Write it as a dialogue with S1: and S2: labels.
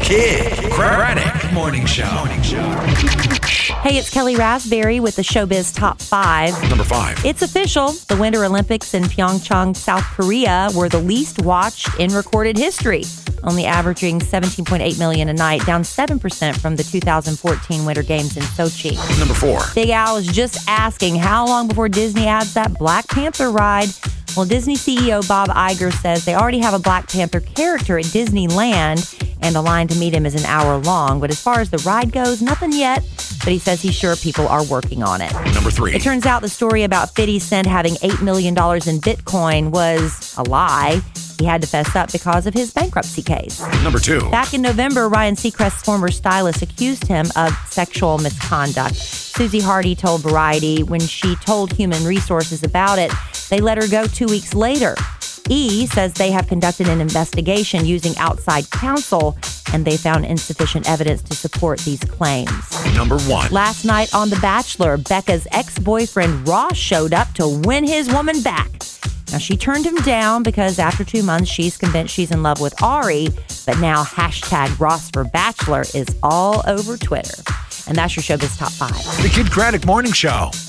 S1: Kid Craddock Morning Show.
S2: Hey, it's Kelly Raspberry with the Showbiz Top 5.
S1: Number 5.
S2: It's official. The Winter Olympics in Pyeongchang, South Korea were the least watched in recorded history, only averaging 17.8 million a night, down 7% from the 2014 Winter Games in Sochi.
S1: Number 4.
S2: Big Al is just asking how long before Disney adds that Black Panther ride. Well, Disney CEO Bob Iger says they already have a Black Panther character at Disneyland, and the line to meet him is an hour long. But as far as the ride goes, nothing yet. But he says he's sure people are working on it.
S1: Number 3.
S2: It turns out the story about 50 Cent having $8 million in Bitcoin was a lie. He had to fess up because of his bankruptcy case.
S1: Number 2.
S2: Back in November, Ryan Seacrest's former stylist accused him of sexual misconduct. Susie Hardy told Variety when she told Human Resources about it, they let her go 2 weeks later. E! says they have conducted an investigation using outside counsel, and they found insufficient evidence to support these claims.
S1: Number 1.
S2: Last night on The Bachelor, Becca's ex-boyfriend Ross showed up to win his woman back. Now, she turned him down because after 2 months, she's convinced she's in love with Ari, but now hashtag Ross for Bachelor is all over Twitter. And that's your Showbiz Top 5.
S1: The Kid Craddock Morning Show.